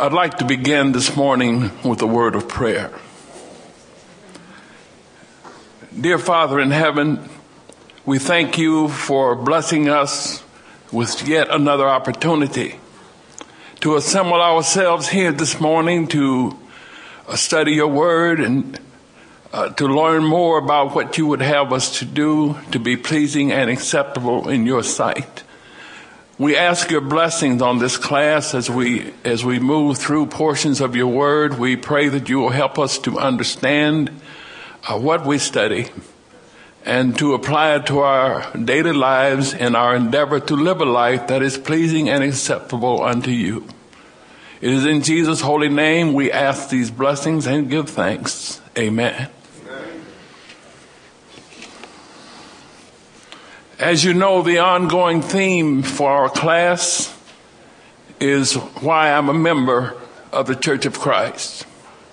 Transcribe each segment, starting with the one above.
I'd like to begin this morning with a word of prayer. Dear Father in heaven, we thank you for blessing us with yet another opportunity to assemble ourselves here this morning to study your word and to learn more about what you would have us to do to be pleasing and acceptable in your sight. We ask your blessings on this class as we move through portions of your word. We pray that you will help us to understand what we study and to apply it to our daily lives in our endeavor to live a life that is pleasing and acceptable unto you. It is in Jesus' holy name we ask these blessings and give thanks. Amen. As you know, the ongoing theme for our class is why I'm a member of the Church of Christ.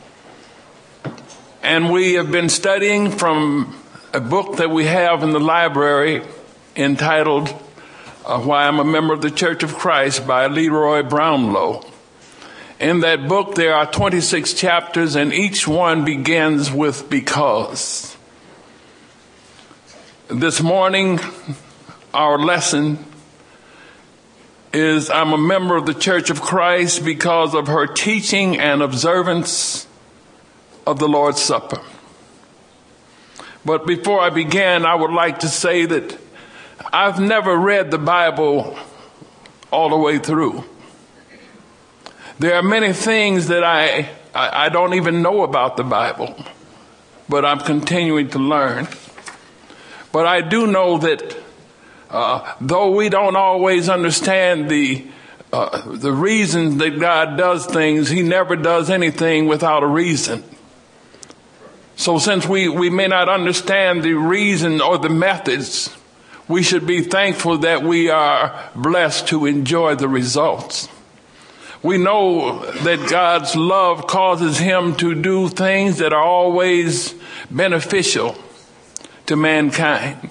And we have been studying from a book that we have in the library entitled Why I'm a Member of the Church of Christ by Leroy Brownlow. In that book, there are 26 chapters, and each one begins with because. This morning, our lesson is I'm a member of the Church of Christ because of her teaching and observance of the Lord's Supper. But before I begin, I would like to say that I've never read the Bible all the way through. There are many things that I don't even know about the Bible, but I'm continuing to learn. But I do know that though we don't always understand the reasons that God does things, he never does anything without a reason. So since we may not understand the reason or the methods, we should be thankful that we are blessed to enjoy the results. We know that God's love causes him to do things that are always beneficial to mankind.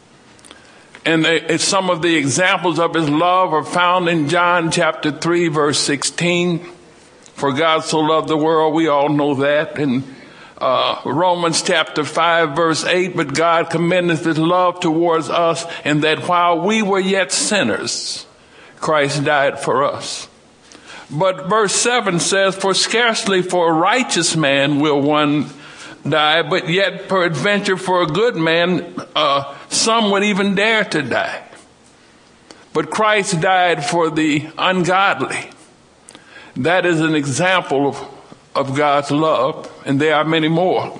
And some of the examples of his love are found in John chapter 3, verse 16. For God so loved the world, we all know that. And Romans chapter 5, verse 8, but God commendeth his love towards us in that while we were yet sinners, Christ died for us. But verse 7 says, for scarcely for a righteous man will one die, but yet peradventure for a good man, some would even dare to die. But Christ died for the ungodly. That is an example of God's love, and there are many more.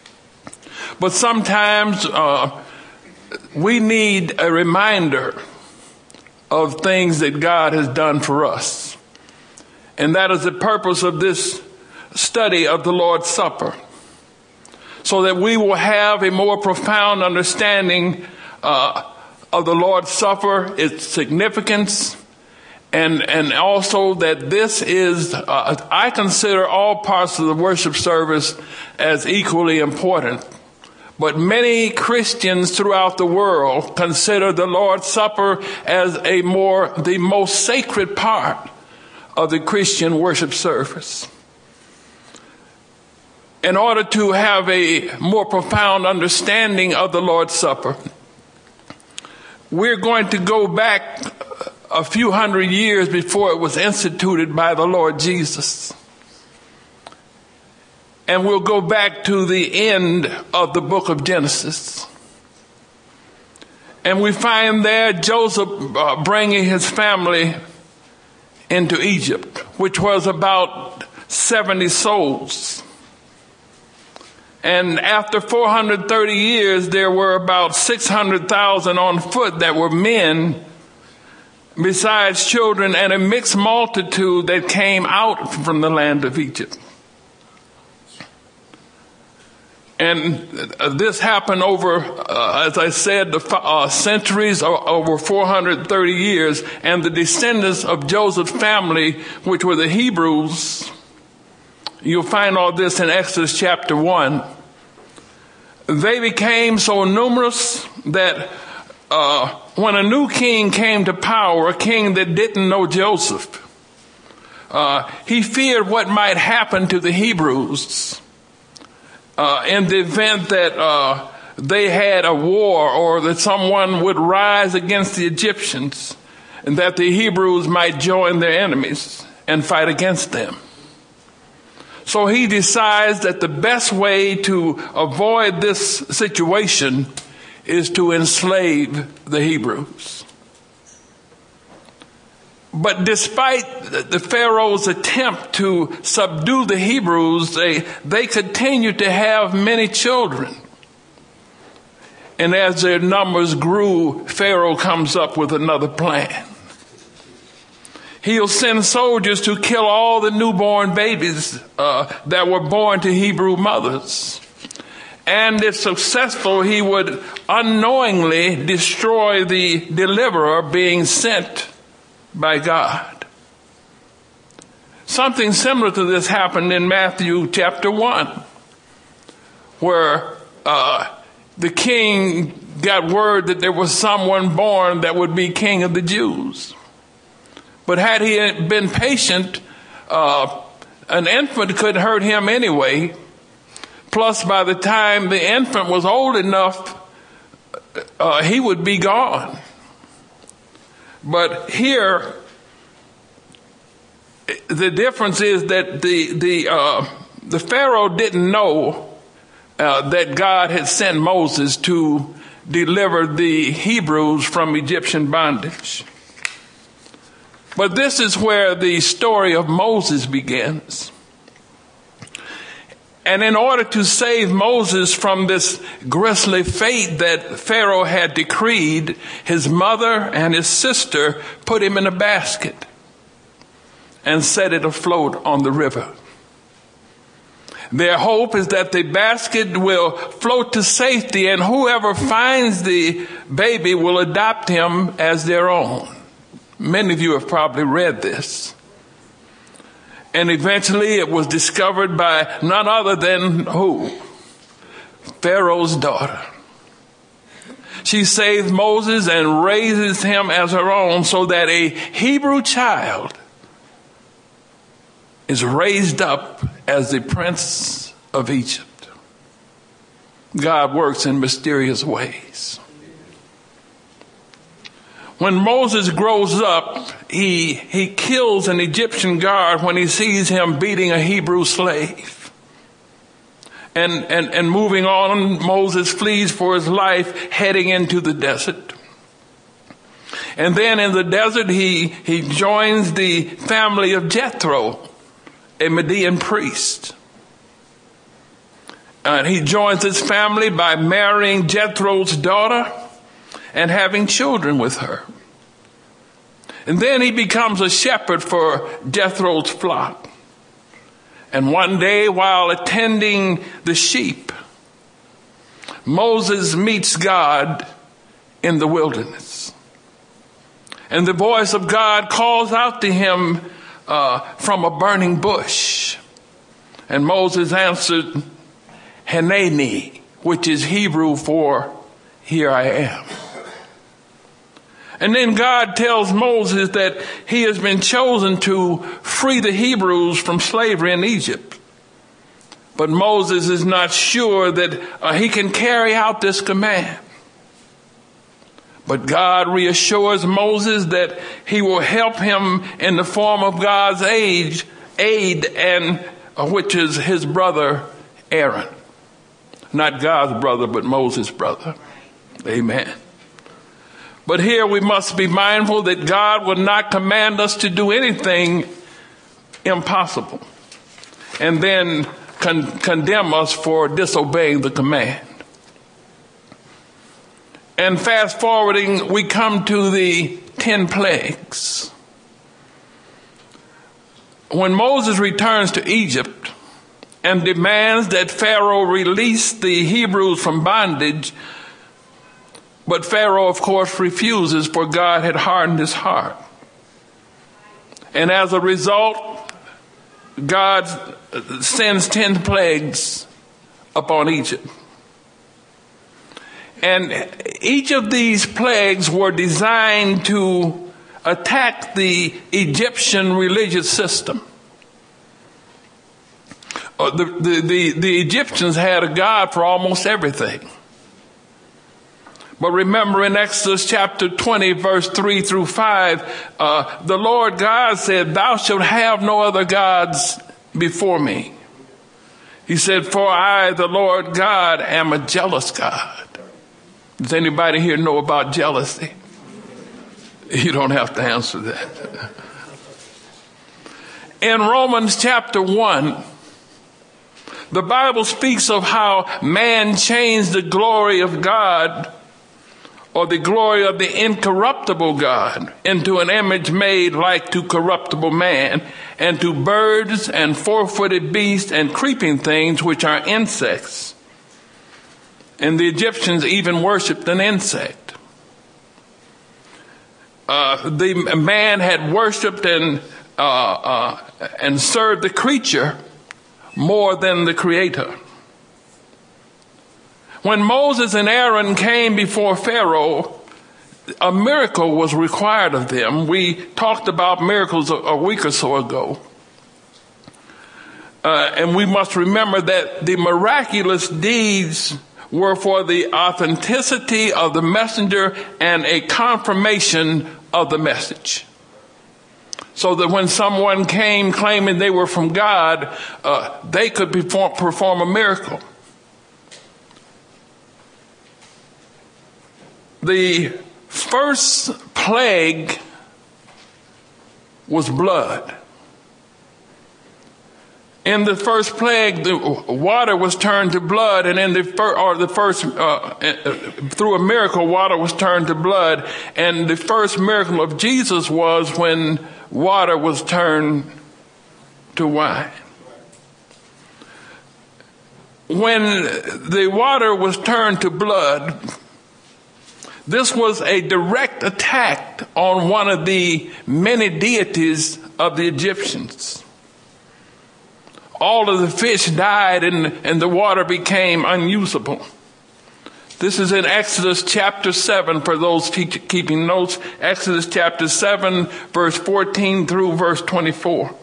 But sometimes we need a reminder of things that God has done for us. And that is the purpose of this study of the Lord's Supper, so that we will have a more profound understanding of the Lord's Supper, its significance, and also that this is, I consider all parts of the worship service as equally important. But many Christians throughout the world consider the Lord's Supper as the most sacred part of the Christian worship service. In order to have a more profound understanding of the Lord's Supper, we're going to go back a few hundred years before it was instituted by the Lord Jesus. And we'll go back to the end of the book of Genesis. And we find there Joseph bringing his family into Egypt, which was about 70 souls. And after 430 years, there were about 600,000 on foot that were men, besides children, and a mixed multitude that came out from the land of Egypt. And this happened over, as I said, the centuries, over 430 years. And the descendants of Joseph's family, which were the Hebrews, you'll find all this in Exodus chapter 1. They became so numerous that when a new king came to power, a king that didn't know Joseph, he feared what might happen to the Hebrews in the event that they had a war, or that someone would rise against the Egyptians, and that the Hebrews might join their enemies and fight against them. So he decides that the best way to avoid this situation is to enslave the Hebrews. But despite the Pharaoh's attempt to subdue the Hebrews, they continued to have many children. And as their numbers grew, Pharaoh comes up with another plan. He'll send soldiers to kill all the newborn babies that were born to Hebrew mothers. And if successful, he would unknowingly destroy the deliverer being sent by God. Something similar to this happened in Matthew chapter 1, where the king got word that there was someone born that would be king of the Jews. But had he been patient, an infant could hurt him anyway. Plus, by the time the infant was old enough, he would be gone. But here, the difference is that the Pharaoh didn't know that God had sent Moses to deliver the Hebrews from Egyptian bondage. But this is where the story of Moses begins. And in order to save Moses from this grisly fate that Pharaoh had decreed, his mother and his sister put him in a basket and set it afloat on the river. Their hope is that the basket will float to safety, and whoever finds the baby will adopt him as their own. Many of you have probably read this. And eventually it was discovered by none other than who? Pharaoh's daughter. She saves Moses and raises him as her own, so that a Hebrew child is raised up as the prince of Egypt. God works in mysterious ways. When Moses grows up, he kills an Egyptian guard when he sees him beating a Hebrew slave. And moving on, Moses flees for his life, heading into the desert. And then in the desert, he joins the family of Jethro, a Median priest. He joins his family by marrying Jethro's daughter and having children with her. And then he becomes a shepherd for Jethro's flock. And one day, while attending the sheep, Moses meets God in the wilderness. And the voice of God calls out to him from a burning bush. And Moses answered, Hineni, which is Hebrew for here I am. And then God tells Moses that he has been chosen to free the Hebrews from slavery in Egypt. But Moses is not sure that he can carry out this command. But God reassures Moses that he will help him in the form of God's aid, and which is his brother Aaron. Not God's brother, but Moses' brother. Amen. But here we must be mindful that God will not command us to do anything impossible and then condemn us for disobeying the command. And fast forwarding, we come to the 10 plagues. When Moses returns to Egypt and demands that Pharaoh release the Hebrews from bondage, but Pharaoh, of course, refuses, for God had hardened his heart. And as a result, God sends 10 plagues upon Egypt. And each of these plagues were designed to attacked the Egyptian religious system. The Egyptians had a god for almost everything. But remember in Exodus chapter 20, verse 3 through 5, the Lord God said, "Thou shalt have no other gods before me." He said, "For I, the Lord God, am a jealous God." Does anybody here know about jealousy? You don't have to answer that. In Romans chapter 1, the Bible speaks of how man changed the glory of God, or the glory of the incorruptible God, into an image made like to corruptible man, and to birds and four-footed beasts and creeping things, which are insects. And the Egyptians even worshipped an insect. The man had worshipped and served the creature more than the Creator. When Moses and Aaron came before Pharaoh, a miracle was required of them. We talked about miracles a week or so ago. And we must remember that the miraculous deeds were for the authenticity of the messenger and a confirmation of the message. So that when someone came claiming they were from God, they could perform a miracle. The first plague was blood. In the first plague, the water was turned to blood, and through a miracle, water was turned to blood. And the first miracle of Jesus was when water was turned to wine. When the water was turned to blood, this was a direct attack on one of the many deities of the Egyptians. All of the fish died and the water became unusable. This is in Exodus chapter 7 for those keeping notes. Exodus chapter 7, verse 14 through verse 24.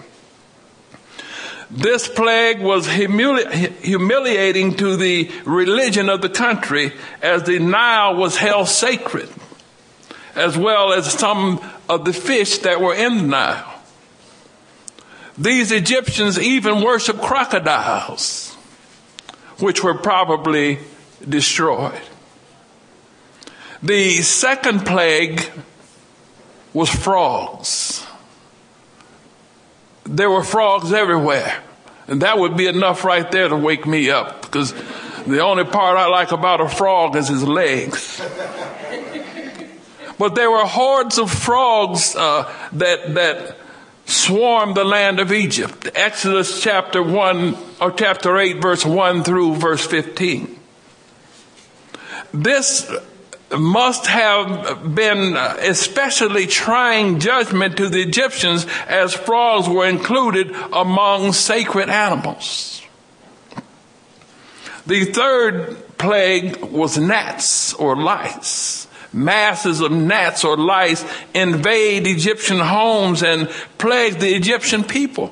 This plague was humiliating to the religion of the country, as the Nile was held sacred, as well as some of the fish that were in the Nile. These Egyptians even worshiped crocodiles, which were probably destroyed. The second plague was frogs. There were frogs everywhere. And that would be enough right there to wake me up, because the only part I like about a frog is his legs. But there were hordes of frogs that swarmed the land of Egypt. Exodus chapter 1 or chapter 8, verse 1 through verse 15. This must have been especially trying judgment to the Egyptians, as frogs were included among sacred animals. The third plague was gnats or lice. Masses of gnats or lice invade Egyptian homes and plague the Egyptian people.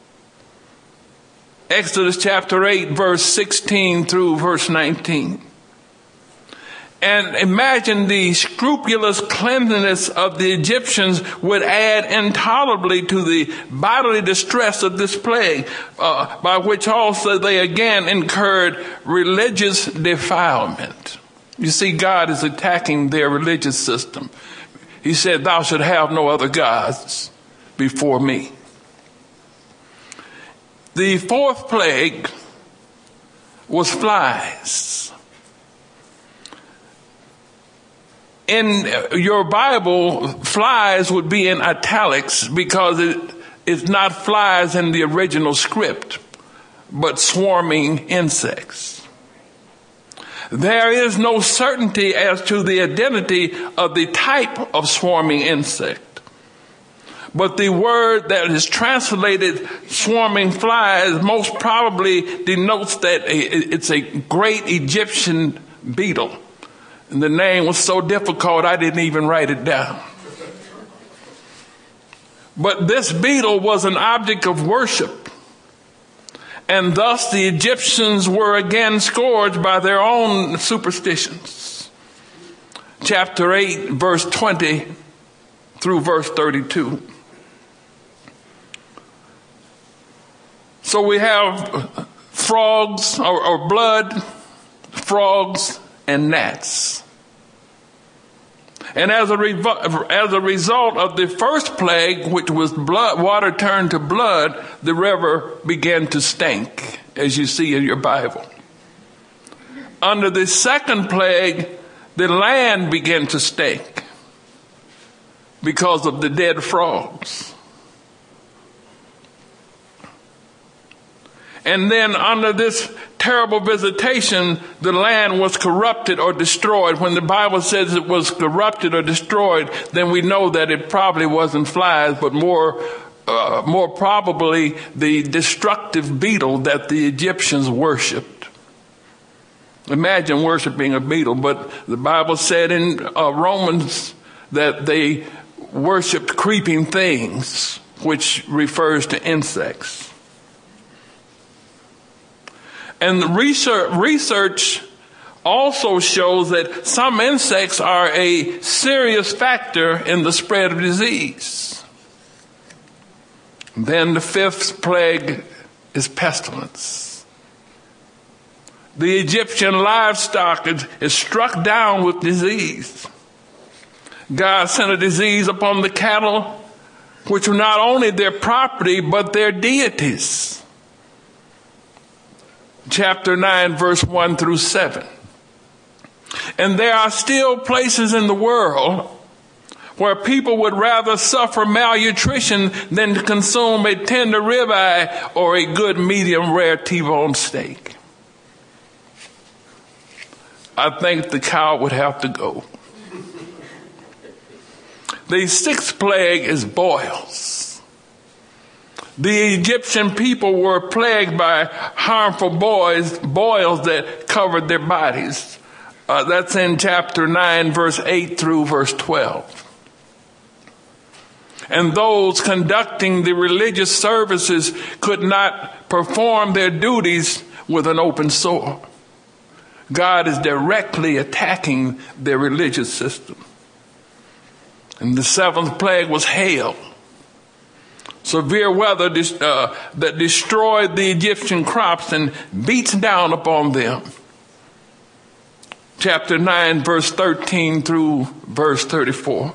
Exodus chapter 8, verse 16 through verse 19. And imagine the scrupulous cleanliness of the Egyptians would add intolerably to the bodily distress of this plague, by which also they again incurred religious defilement. You see, God is attacking their religious system. He said, "Thou shalt have no other gods before me." The fourth plague was flies. In your Bible, flies would be in italics because it's not flies in the original script, but swarming insects. There is no certainty as to the identity of the type of swarming insect. But the word that is translated swarming flies most probably denotes that it's a great Egyptian beetle. And the name was so difficult, I didn't even write it down. But this beetle was an object of worship, and thus the Egyptians were again scourged by their own superstitions. Chapter 8, verse 20 through verse 32. So we have frogs or blood, frogs, and gnats. And as a result of the first plague, which was blood, water turned to blood, the river began to stink, as you see in your Bible. Under the second plague, the land began to stink because of the dead frogs. And then under this terrible visitation, the land was corrupted or destroyed. When the Bible says it was corrupted or destroyed, then we know that it probably wasn't flies, but more probably the destructive beetle that the Egyptians worshipped. Imagine worshiping a beetle, but the Bible said in Romans that they worshipped creeping things, which refers to insects. And research also shows that some insects are a serious factor in the spread of disease. Then the fifth plague is pestilence. The Egyptian livestock is struck down with disease. God sent a disease upon the cattle, which were not only their property, but their deities. Chapter 9, verse 1 through 7. And there are still places in the world where people would rather suffer malnutrition than to consume a tender ribeye or a good medium rare T-bone steak. I think the cow would have to go. The sixth plague is boils. The Egyptian people were plagued by harmful boils that covered their bodies. That's in chapter 9, verse 8 through verse 12. And those conducting the religious services could not perform their duties with an open sore. God is directly attacking their religious system. And the seventh plague was hail. Severe weather that destroyed the Egyptian crops and beats down upon them. Chapter 9, verse 13 through verse 34.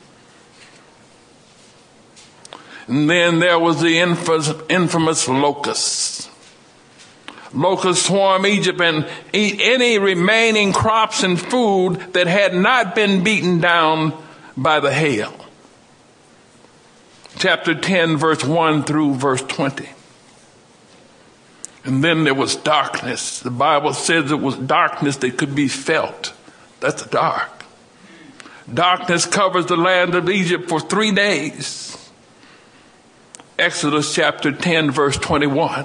And then there was the infamous locusts. Locusts swarm Egypt and eat any remaining crops and food that had not been beaten down by the hail. Chapter 10, verse 1 through verse 20. And then there was darkness. The Bible says it was darkness that could be felt. That's dark. Darkness covers the land of Egypt for 3 days. Exodus chapter 10, verse 21.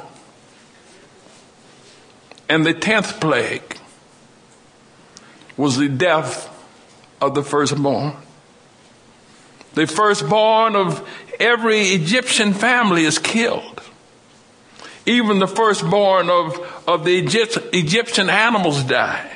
And the 10th plague was the death of the firstborn. The firstborn of every Egyptian family is killed. Even the firstborn of the Egyptian animals die.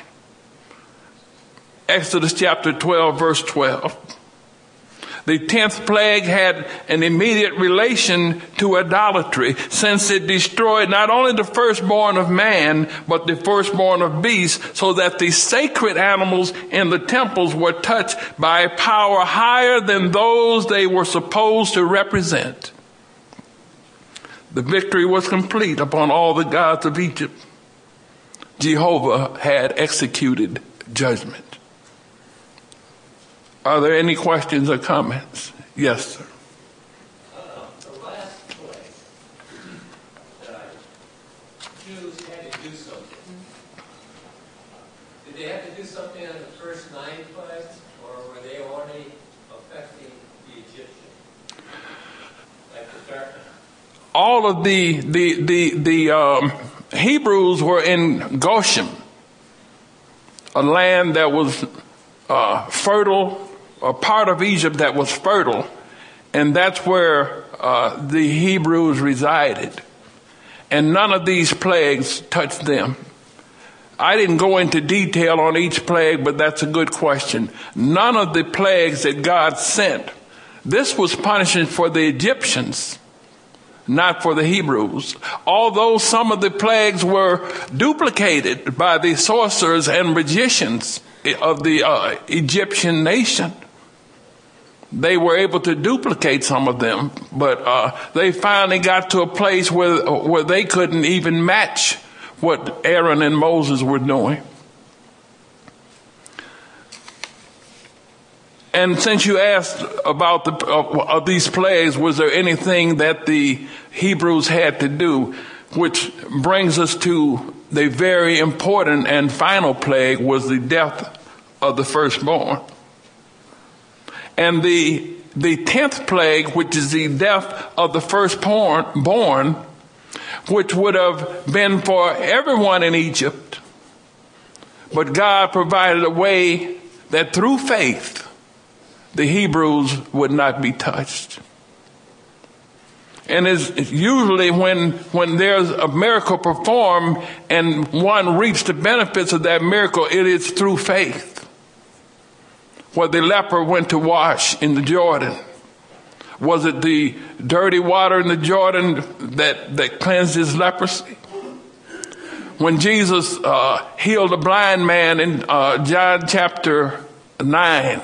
Exodus chapter 12, verse 12. The 10th plague had an immediate relation to idolatry, since it destroyed not only the firstborn of man, but the firstborn of beasts, so that the sacred animals in the temples were touched by a power higher than those they were supposed to represent. The victory was complete upon all the gods of Egypt. Jehovah had executed judgment. Are there any questions or comments? Yes, sir. The last plague, Jews had to do something. Did they have to do something on the first 9 plagues, or were they only affecting the Egyptians? Like the darkness? All of the Hebrews were in Goshen, a land that was fertile, a part of Egypt that was fertile, And that's where the Hebrews resided. And none of these plagues touched them. I didn't go into detail on each plague, but that's a good question. None of the plagues that God sent, this was punishment for the Egyptians, not for the Hebrews. Although some of the plagues were duplicated by the sorcerers and magicians of the Egyptian nation. They were able to duplicate some of them, but they finally got to a place where they couldn't even match what Aaron and Moses were doing. And since you asked about of these plagues, was there anything that the Hebrews had to do? Which brings us to the very important and final plague, was the death of the firstborn. And the 10th plague, which is the death of the firstborn, which would have been for everyone in Egypt. But God provided a way that through faith, the Hebrews would not be touched. And it's usually when there's a miracle performed and one reaps the benefits of that miracle, it is through faith. Where the leper went to wash in the Jordan. Was it the dirty water in the Jordan that cleansed his leprosy? When Jesus healed a blind man in John chapter 9,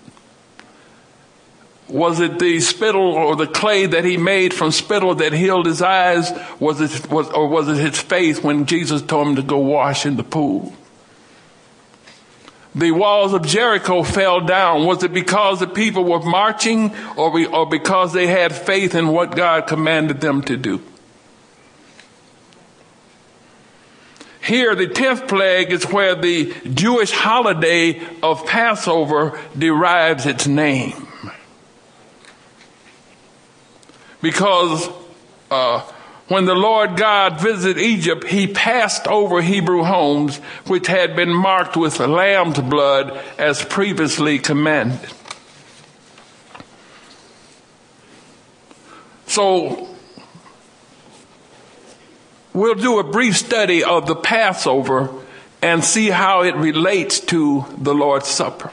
was it the spittle or the clay that he made from spittle that healed his eyes? Was it his faith when Jesus told him to go wash in the pool? The walls of Jericho fell down. Was it because the people were marching or because they had faith in what God commanded them to do? Here, the 10th plague is where the Jewish holiday of Passover derives its name. Because when the Lord God visited Egypt, he passed over Hebrew homes which had been marked with lamb's blood as previously commanded. So we'll do a brief study of the Passover and see how it relates to the Lord's Supper.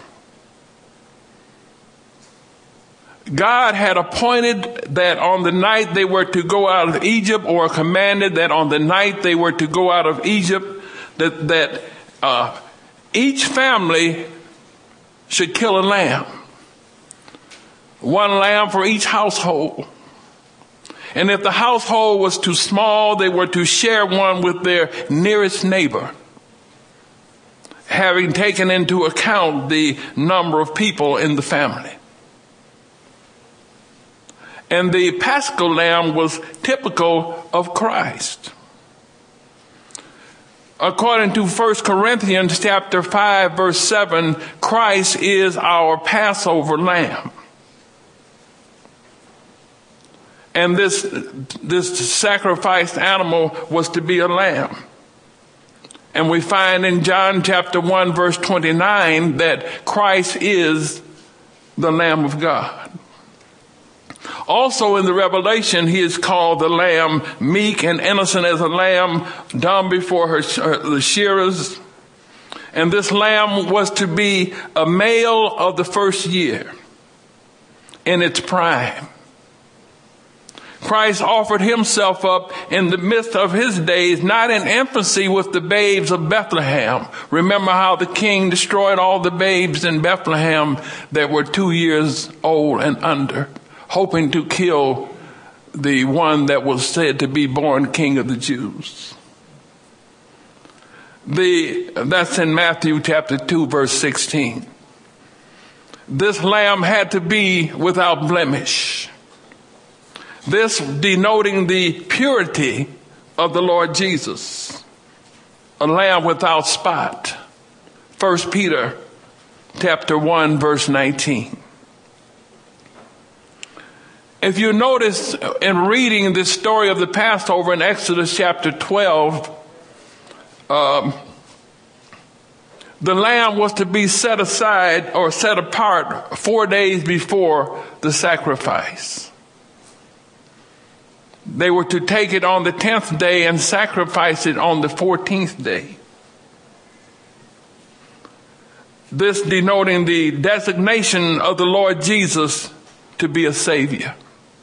God had appointed that on the night they were to go out of Egypt, or commanded that on the night they were to go out of Egypt, that each family should kill a lamb. One lamb for each household. And if the household was too small, they were to share one with their nearest neighbor, having taken into account the number of people in the family. And the Paschal lamb was typical of Christ. According to 1 Corinthians chapter 5, verse 7, Christ is our Passover lamb. And this sacrificed animal was to be a lamb. And we find in John chapter 1, verse 29, that Christ is the Lamb of God. Also in the Revelation, he is called the Lamb, meek and innocent as a lamb, dumb before the shearers. And this lamb was to be a male of the first year in its prime. Christ offered himself up in the midst of his days, not in infancy with the babes of Bethlehem. Remember how the king destroyed all the babes in Bethlehem that were 2 years old and under, hoping to kill the one that was said to be born King of the Jews. That's in Matthew chapter 2, verse 16. This lamb had to be without blemish. This denoting the purity of the Lord Jesus. A lamb without spot. 1 Peter chapter 1, verse 19. If you notice in reading this story of the Passover in the lamb was to be set aside or set apart 4 days before the sacrifice. They were to take it on the 10th day and sacrifice it on the 14th day. This denoting the designation of the Lord Jesus to be a Savior.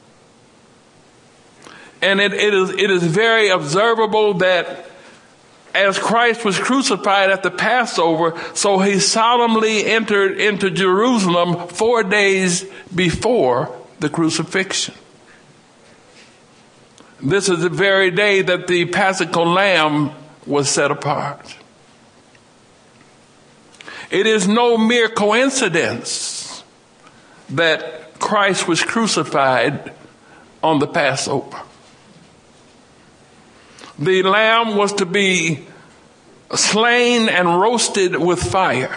And it is very observable that as Christ was crucified at the Passover, so he solemnly entered into Jerusalem 4 days before the crucifixion. This is the very day that the Paschal lamb was set apart. It is no mere coincidence that Christ was crucified on the Passover. The lamb was to be slain and roasted with fire,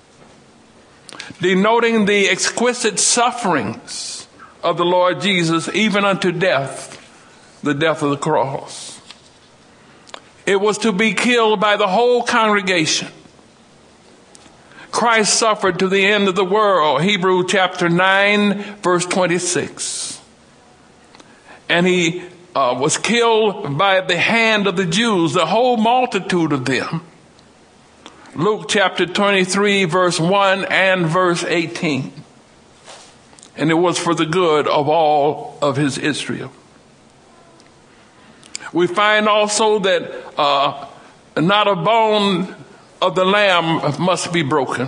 denoting the exquisite sufferings of the Lord Jesus, even unto death, the death of the cross. It was to be killed by the whole congregation. Christ suffered to the end of the world, Hebrews chapter 9, verse 26. And he was killed by the hand of the Jews, the whole multitude of them. Luke chapter 23, verse 1 and verse 18. And it was for the good of all of his Israel. We find also that not a bone of the lamb must be broken.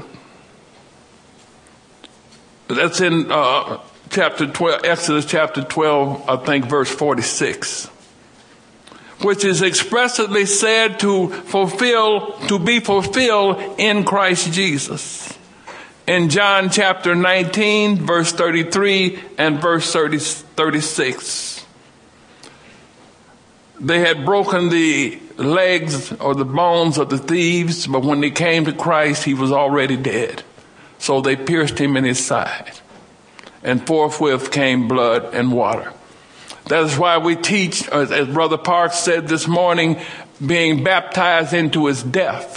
That's in chapter 12, Exodus chapter 12, I think verse 46, which is expressly said to be fulfilled in Christ Jesus. In John chapter 19, verse 33 and verse 36. They had broken the legs or the bones of the thieves, but when they came to Christ, he was already dead. So they pierced him in his side, and forthwith came blood and water. That is why we teach, as Brother Parks said this morning, being baptized into his death.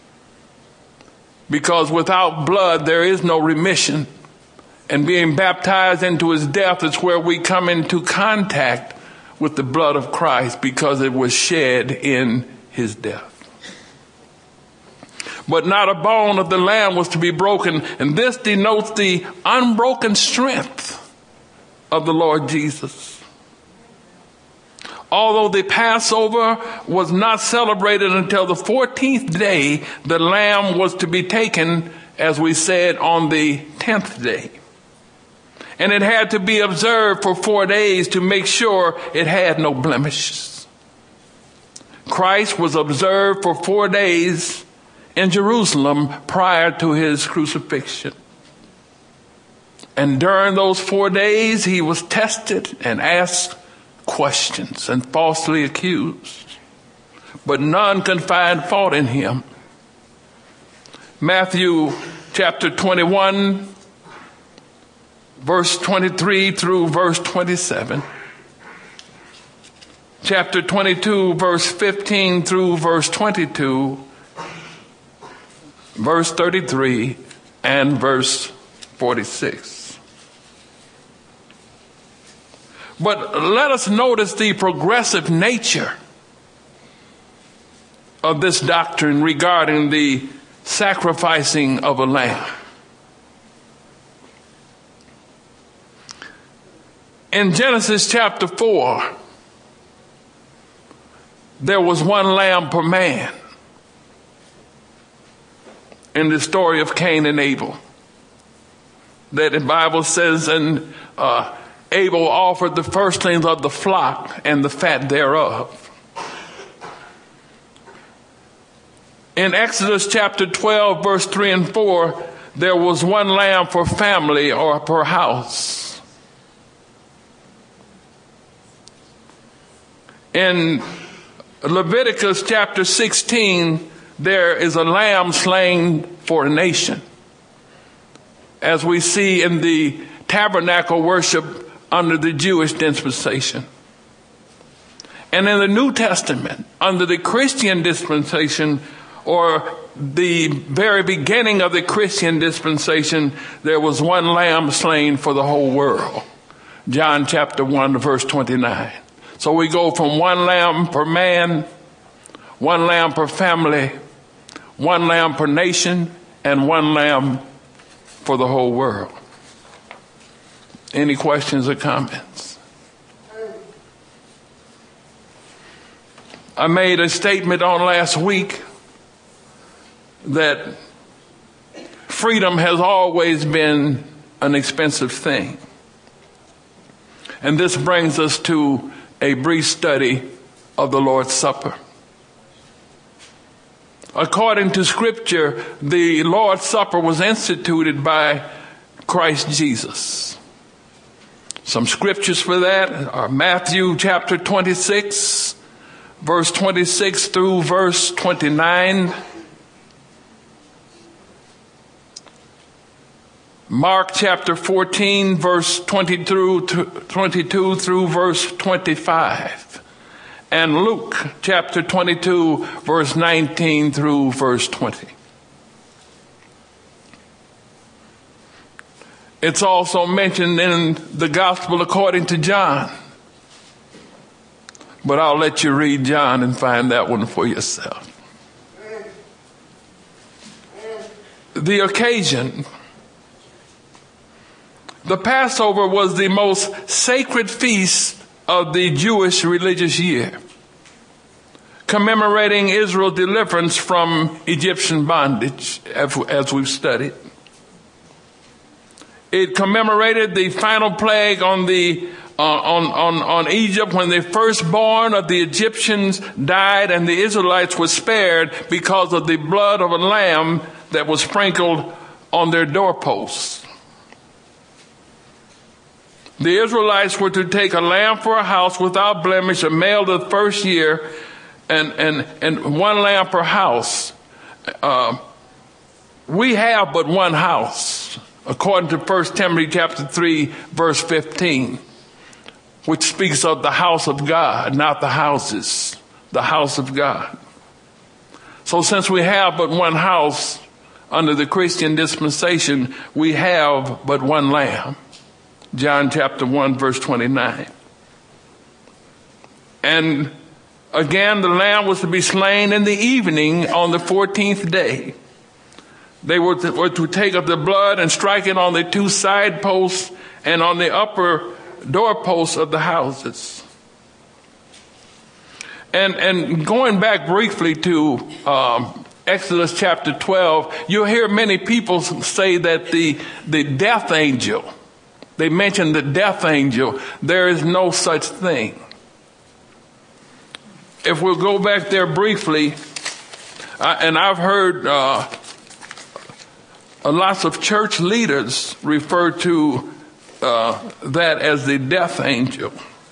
Because without blood, there is no remission. And being baptized into his death is where we come into contact with the blood of Christ, because it was shed in his death. But not a bone of the lamb was to be broken, and this denotes the unbroken strength of the Lord Jesus. Although the Passover was not celebrated until the 14th day, the lamb was to be taken, as we said, on the 10th day. And it had to be observed for 4 days to make sure it had no blemishes. Christ was observed for 4 days in Jerusalem prior to his crucifixion. And during those 4 days, he was tested and asked questions and falsely accused. But none could find fault in him. Matthew chapter 21, verse 23 through verse 27. Chapter 22, verse 15 through verse 22. Verse 33 and verse 46. But let us notice the progressive nature of this doctrine regarding the sacrificing of a lamb. In Genesis chapter 4, there was one lamb per man. In the story of Cain and Abel, that the Bible says, and Abel offered the firstlings of the flock and the fat thereof. In Exodus chapter 12, verse 3 and 4, there was one lamb per family or per house. In Leviticus chapter 16, there is a lamb slain for a nation, as we see in the tabernacle worship under the Jewish dispensation. And in the New Testament, under the Christian dispensation, or the very beginning of the Christian dispensation, there was one lamb slain for the whole world. John chapter 1, verse 29. So we go from one lamb per man, one lamb per family, one lamb per nation, and one lamb for the whole world. Any questions or comments? I made a statement on last week that freedom has always been an expensive thing. And this brings us to a brief study of the Lord's Supper. According to Scripture, the Lord's Supper was instituted by Christ Jesus. Some scriptures for that are Matthew chapter 26, verse 26 through verse 29. Mark chapter 14, verse 22 through verse 25. And Luke chapter 22, verse 19 through verse 20. It's also mentioned in the Gospel according to John. But I'll let you read John and find that one for yourself. The occasion. The Passover was the most sacred feast of the Jewish religious year, commemorating Israel's deliverance from Egyptian bondage, as we've studied. It commemorated the final plague on Egypt when the firstborn of the Egyptians died and the Israelites were spared because of the blood of a lamb that was sprinkled on their doorposts. The Israelites were to take a lamb for a house without blemish, a male of the first year, and one lamb per house. We have but one house, according to 1 Timothy chapter 3, verse 15, which speaks of the house of God, not the houses, the house of God. So since we have but one house under the Christian dispensation, we have but one lamb. John chapter 1, verse 29. And again, the lamb was to be slain in the evening on the 14th day. They were to take of the blood and strike it on the two side posts and on the upper doorposts of the houses. And going back briefly to Exodus chapter 12, you'll hear many people say that the death angel, they mention the death angel. There is no such thing. If we'll go back there briefly, and I've heard lots of church leaders refer to that as the death angel.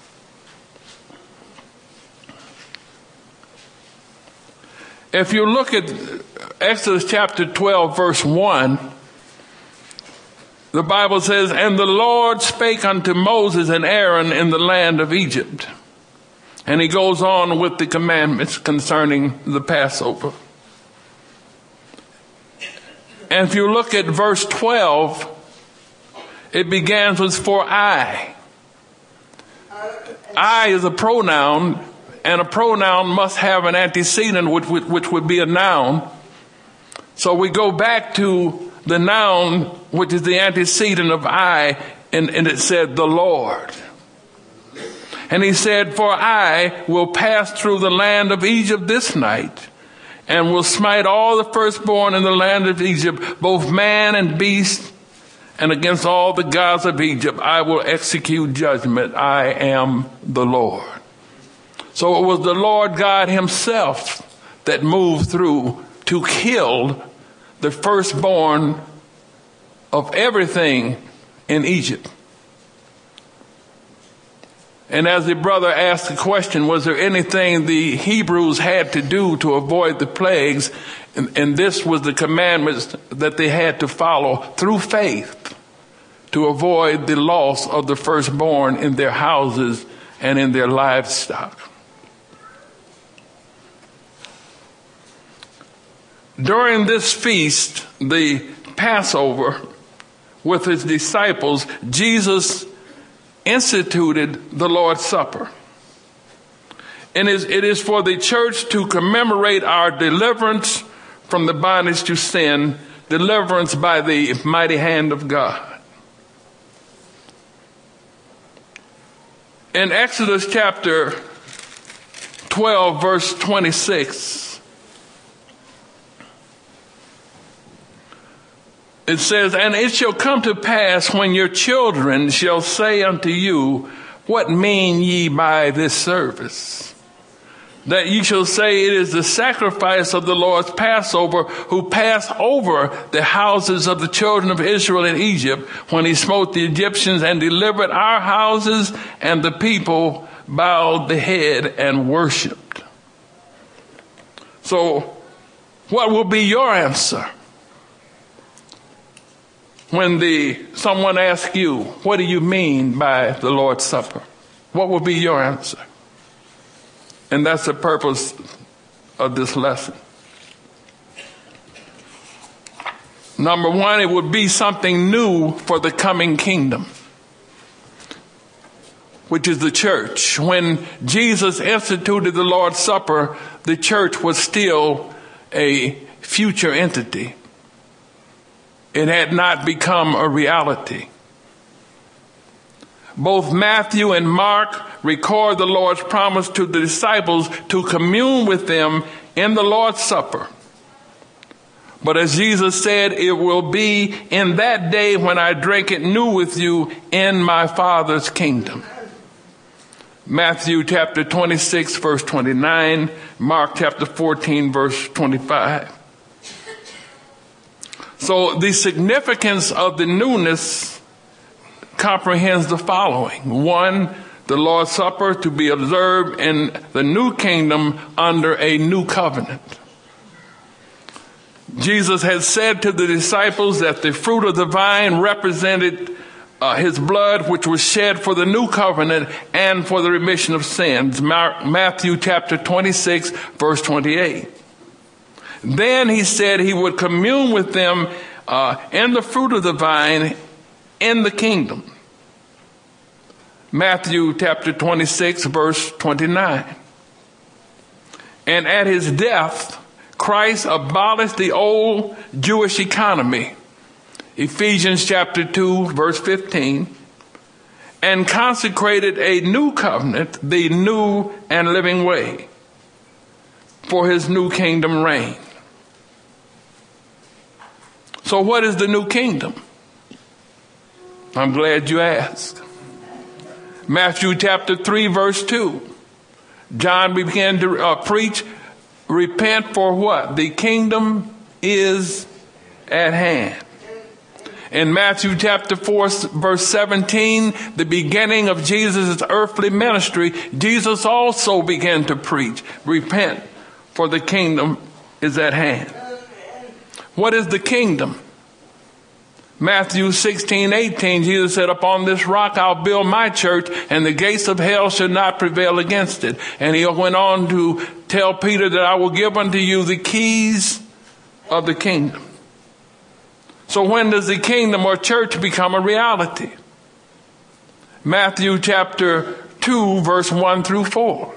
If you look at Exodus chapter 12, verse 1, the Bible says, "And the Lord spake unto Moses and Aaron in the land of Egypt." And he goes on with the commandments concerning the Passover. And if you look at verse 12, it begins with "for I." I is a pronoun, and a pronoun must have an antecedent which would be a noun. So we go back to the noun, which is the antecedent of I, and it said the Lord. And he said, "For I will pass through the land of Egypt this night, and will smite all the firstborn in the land of Egypt, both man and beast, and against all the gods of Egypt I will execute judgment. I am the Lord." So it was the Lord God himself that moved through to kill the firstborn of everything in Egypt. And as the brother asked the question, was there anything the Hebrews had to do to avoid the plagues? And this was the commandments that they had to follow through faith to avoid the loss of the firstborn in their houses and in their livestock. During this feast, the Passover, with his disciples, Jesus instituted the Lord's Supper. And it is for the church to commemorate our deliverance from the bondage to sin, deliverance by the mighty hand of God. In Exodus chapter 12, verse 26, it says, "And it shall come to pass when your children shall say unto you, What mean ye by this service? That ye shall say, It is the sacrifice of the Lord's Passover, who passed over the houses of the children of Israel in Egypt, when he smote the Egyptians and delivered our houses, and the people bowed the head and worshiped." So, what will be your answer when someone asks you, what do you mean by the Lord's Supper? What will be your answer? And that's the purpose of this lesson. Number one, it would be something new for the coming kingdom, which is the church. When Jesus instituted the Lord's Supper, the church was still a future entity. It had not become a reality. Both Matthew and Mark record the Lord's promise to the disciples to commune with them in the Lord's Supper. But as Jesus said, it will be in that day when I drink it new with you in my Father's kingdom. Matthew chapter 26, verse 29, Mark chapter 14, verse 25. So the significance of the newness comprehends the following. One, the Lord's Supper to be observed in the new kingdom under a new covenant. Jesus had said to the disciples that the fruit of the vine represented his blood, which was shed for the new covenant and for the remission of sins. Matthew chapter 26, verse 28. Then he said he would commune with them in the fruit of the vine in the kingdom. Matthew chapter 26, verse 29. And at his death, Christ abolished the old Jewish economy. Ephesians chapter 2, verse 15. And consecrated a new covenant, the new and living way, for his new kingdom reign. So what is the new kingdom? I'm glad you asked. Matthew chapter 3, verse 2. John began to preach, repent for what? The kingdom is at hand. In Matthew chapter 4, verse 17, the beginning of Jesus' earthly ministry, Jesus also began to preach, repent, for the kingdom is at hand. What is the kingdom? Matthew 16, 18, Jesus said, "Upon this rock I'll build my church, and the gates of hell shall not prevail against it." And he went on to tell Peter that I will give unto you the keys of the kingdom. So when does the kingdom or church become a reality? Matthew chapter 2, verse 1 through 4.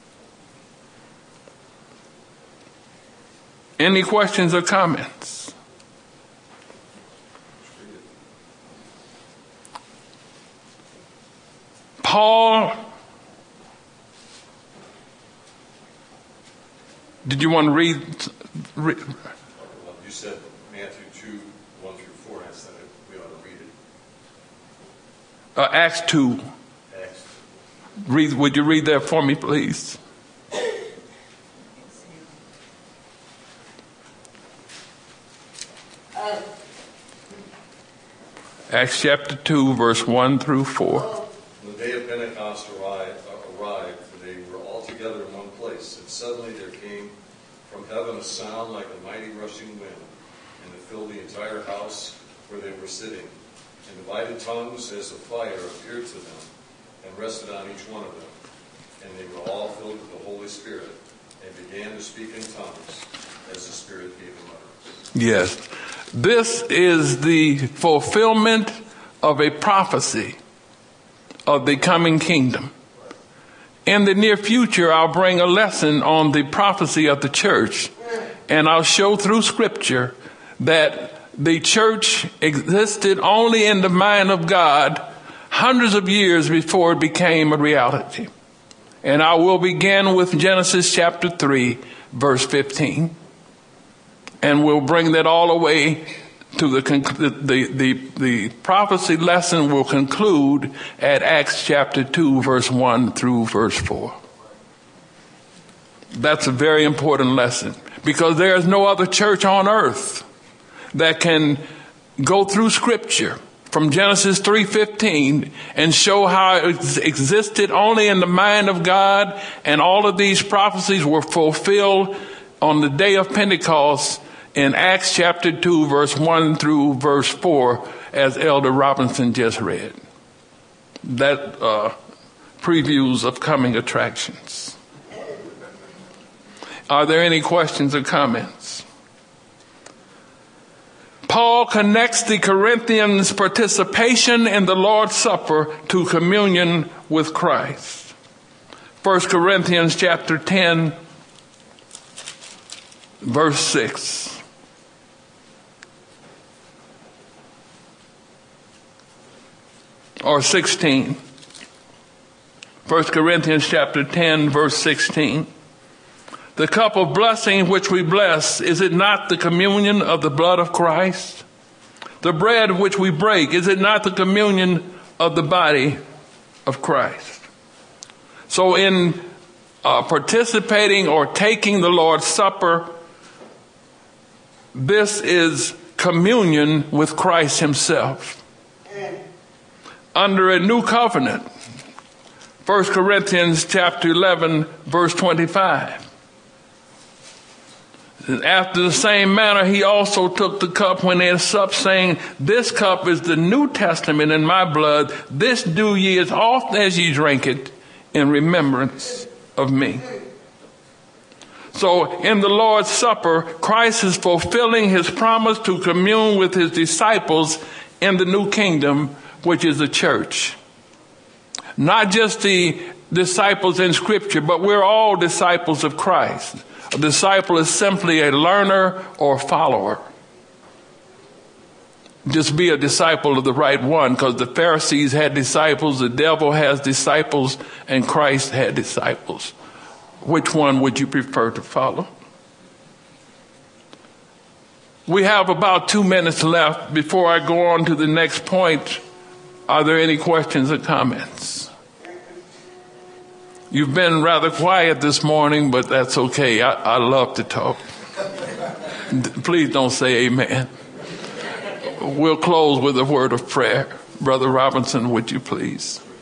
Any questions or comments? Paul, did you want to read? You said Matthew 2, 1 through 4. I said we ought to read it. Acts 2. Acts. Would you read that for me, please? Acts chapter 2, verse 1 through 4. When the day of Pentecost arrived, they were all together in one place, and suddenly there came from heaven a sound like a mighty rushing wind, and it filled the entire house where they were sitting. And divided tongues as of fire appeared to them, and rested on each one of them. And they were all filled with the Holy Spirit, and began to speak in tongues as the Spirit gave him utterance. Yes. This is the fulfillment of a prophecy of the coming kingdom. In the near future, I'll bring a lesson on the prophecy of the church, and I'll show through Scripture that the church existed only in the mind of God hundreds of years before it became a reality. And I will begin with Genesis chapter 3, verse 15. And we'll bring that all the way to the prophecy lesson will conclude at Acts chapter 2, verse 1 through verse 4. That's a very important lesson, because there is no other church on earth that can go through Scripture from Genesis 3:15 and show how it existed only in the mind of God, and all of these prophecies were fulfilled on the day of Pentecost in Acts chapter 2, verse 1 through verse 4, as Elder Robinson just read. That previews of coming attractions. Are there any questions or comments? Paul connects the Corinthians' participation in the Lord's Supper to communion with Christ. 1 Corinthians chapter 10, verse 6. Or 16. 1 Corinthians chapter 10, verse 16. The cup of blessing which we bless, is it not the communion of the blood of Christ? The bread which we break, is it not the communion of the body of Christ? So in participating or taking the Lord's Supper, this is communion with Christ himself. Under a new covenant, 1 Corinthians chapter 11, verse 25. After the same manner, he also took the cup when they had supped, saying, this cup is the New Testament in my blood. This do ye as often as ye drink it in remembrance of me. So in the Lord's Supper, Christ is fulfilling his promise to commune with his disciples in the new kingdom, which is the church. Not just the disciples in Scripture, but we're all disciples of Christ. A disciple is simply a learner or follower. Just be a disciple of the right one, because the Pharisees had disciples, the devil has disciples, and Christ had disciples. Which one would you prefer to follow? We have about 2 minutes left before I go on to the next point. Are there any questions or comments? You've been rather quiet this morning, but that's okay. I love to talk. Please don't say amen. We'll close with a word of prayer. Brother Robinson, would you please?